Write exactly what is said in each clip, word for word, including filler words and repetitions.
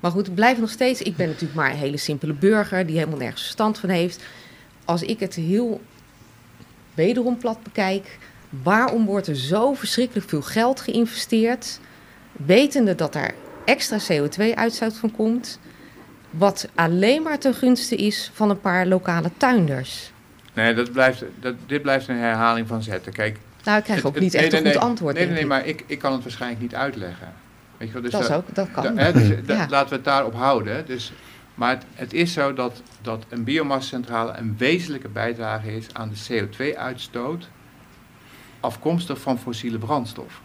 Maar goed, ik blijf nog steeds... Ik ben natuurlijk maar een hele simpele burger... die helemaal nergens verstand van heeft. Als ik het heel wederom plat bekijk... waarom wordt er zo verschrikkelijk veel geld geïnvesteerd... wetende dat daar extra C O twee uitstoot van komt... wat alleen maar ten gunste is van een paar lokale tuinders. Nee, dat blijft, dat, dit blijft een herhaling van zetten. Kijk, nou, ik krijg het, ook niet het, echt nee, een nee, goed nee, antwoord. Nee, nee, nee, ik. maar ik, ik kan het waarschijnlijk niet uitleggen. Weet je wel, dus dat, is dat, ook, dat kan. Da, hè, dus, da, ja. Laten we het daarop houden. Dus, maar het, het is zo dat, dat een biomassacentrale een wezenlijke bijdrage is aan de C O twee uitstoot... afkomstig van fossiele brandstof.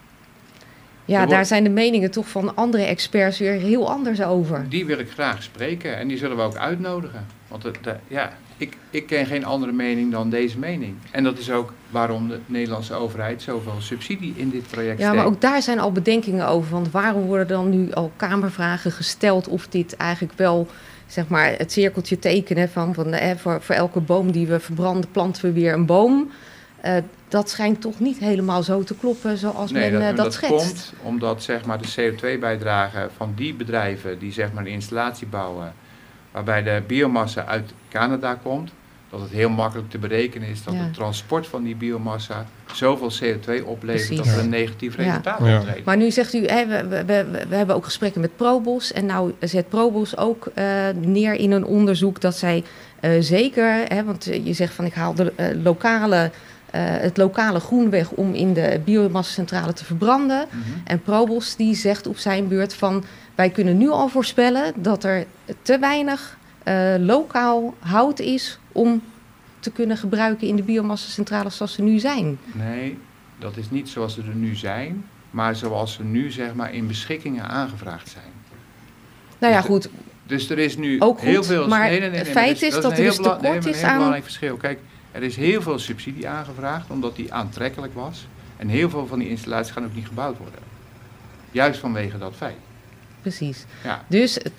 Ja, daar zijn de meningen toch van andere experts weer heel anders over. Die wil ik graag spreken en die zullen we ook uitnodigen. Want het, de, ja, ik, ik ken geen andere mening dan deze mening. En dat is ook waarom de Nederlandse overheid zoveel subsidie in dit project steekt. Ja, maar ook daar zijn al bedenkingen over. Want waarom worden dan nu al kamervragen gesteld of dit eigenlijk wel, zeg maar, het cirkeltje tekenen van, van eh, voor, voor elke boom die we verbranden planten we weer een boom. Uh, dat schijnt toch niet helemaal zo te kloppen zoals nee, men dat, uh, dat, dat schetst. Dat komt omdat, zeg maar, de C O twee bijdrage van die bedrijven die, zeg maar, een installatie bouwen... waarbij de biomassa uit Canada komt... dat het heel makkelijk te berekenen is dat ja. het transport van die biomassa... zoveel C O twee oplevert Precies. dat er een negatief resultaat ja. optreedt. Maar nu zegt u, hè, we, we, we, we hebben ook gesprekken met Probos... en nou zet Probos ook uh, neer in een onderzoek dat zij uh, zeker... Hè, want je zegt van ik haal de uh, lokale... Uh, het lokale groen weg om in de biomassacentrale te verbranden. Mm-hmm. En Probos die zegt op zijn beurt van... wij kunnen nu al voorspellen dat er te weinig uh, lokaal hout is... om te kunnen gebruiken in de biomassacentrales zoals ze nu zijn. Nee, dat is niet zoals ze er nu zijn... maar zoals ze nu, zeg maar, in beschikkingen aangevraagd zijn. Nou ja, dus goed. De, dus er is nu ook heel goed, veel... Maar nee, nee, nee, het nee, feit is, is dat, dat er dus tekort nee, is een heel aan... belangrijk verschil. Kijk, er is heel veel subsidie aangevraagd, omdat die aantrekkelijk was. En heel veel van die installaties gaan ook niet gebouwd worden. Juist vanwege dat feit. Precies. Ja. Dus het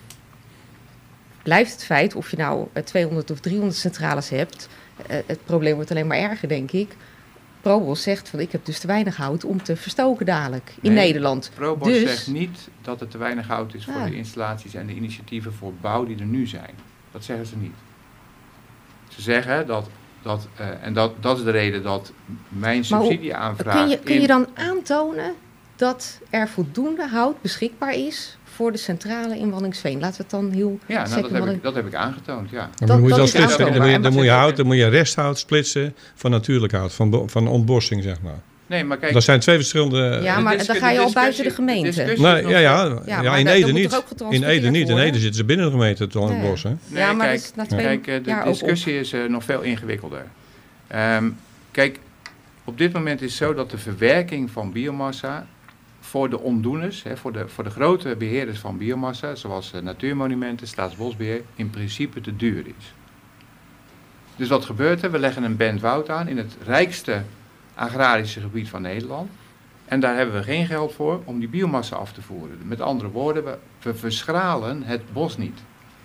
blijft het feit, of je nou tweehonderd of driehonderd centrales hebt... Uh, het probleem wordt alleen maar erger, denk ik. Probos zegt van ik heb dus te weinig hout om te verstoken dadelijk in nee, Nederland. Probos dus... zegt niet dat het te weinig hout is voor ja. de installaties en de initiatieven voor bouw die er nu zijn. Dat zeggen ze niet. Ze zeggen dat, dat uh, en dat, dat is de reden dat mijn subsidieaanvraag... Kun je, kun je in... dan aantonen dat er voldoende hout beschikbaar is voor de centrale in Waddinxveen? Laten we het dan heel... Ja, nou, dat, heb ik, dat heb ik aangetoond, ja. Dat, dan moet je dat splitsen. Dan moet je, dan moet je hout, dan moet je resthout splitsen van natuurlijk hout, van, van ontbossing, zeg maar. Nee, maar kijk... Dat zijn twee verschillende... Ja, maar dan ga je al buiten de gemeente. De nee, ja, ja, ja, ja in Ede niet. In Ede niet. In Ede zitten ze binnen de gemeente te ontbossen. Nee, ja, maar kijk, is na twee kijk de jaar discussie is uh, nog veel ingewikkelder. Um, kijk, op dit moment is het zo dat de verwerking van biomassa voor de ondoeners, hè, voor, de, voor de grote beheerders van biomassa, zoals uh, Natuurmonumenten, Staatsbosbeheer, in principe te duur is. Dus wat gebeurt er? We leggen een band woud aan in het rijkste agrarische gebied van Nederland. En daar hebben we geen geld voor om die biomassa af te voeren. Met andere woorden, we, we verschralen het bos niet.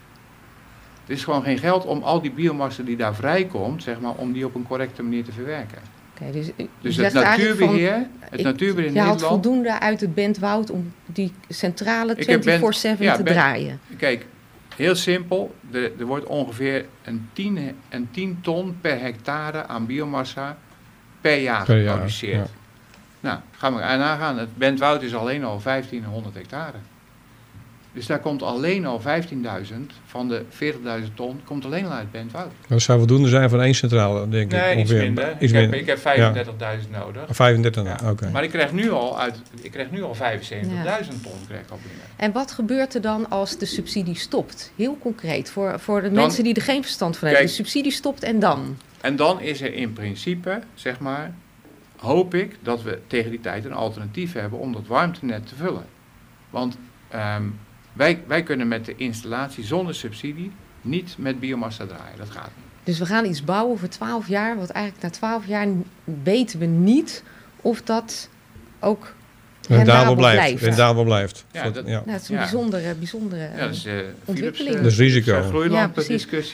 Er is gewoon geen geld om al die biomassa die daar vrijkomt, zeg maar, om die op een correcte manier te verwerken. Okay, dus dus het natuurbeheer, van, het natuurbeheer in je Nederland... Je haalt voldoende uit het bentwoud om die centrale vierentwintig zeven ja, te ben, draaien. Kijk, heel simpel. Er, er wordt ongeveer een tien, een tien ton per hectare aan biomassa per jaar per geproduceerd. Jaar, ja. Nou, gaan we nagaan. Het bentwoud is alleen al vijftienhonderd hectare. Dus daar komt alleen al vijftienduizend van de veertigduizend ton, komt alleen al uit bentwoud. Dat zou voldoende zijn voor één centrale, denk ik. Nee, iets ongeveer. minder. Iets ik, heb, minder. ik heb vijfendertigduizend ja. nodig. vijfendertig, ja. oké. Okay. Maar ik krijg nu al, uit, ik krijg nu al vijfenzeventigduizend ja. ton krijg ik al binnen. En wat gebeurt er dan als de subsidie stopt? Heel concreet, voor, voor de dan, mensen die er geen verstand van hebben. De subsidie stopt en dan? En dan is er in principe, zeg maar, hoop ik dat we tegen die tijd een alternatief hebben om dat warmtenet te vullen. Want um, wij, wij kunnen met de installatie zonder subsidie niet met biomassa draaien. Dat gaat niet. Dus we gaan iets bouwen voor twaalf jaar, wat eigenlijk na twaalf jaar weten we niet of dat ook rendabel blijft. blijft. Rendabel blijft. Ja, dat, ja. Nou, het is een ja. bijzondere, bijzondere ja, dat is, uh, ontwikkeling. Dat is risico. Groeilampen discussie.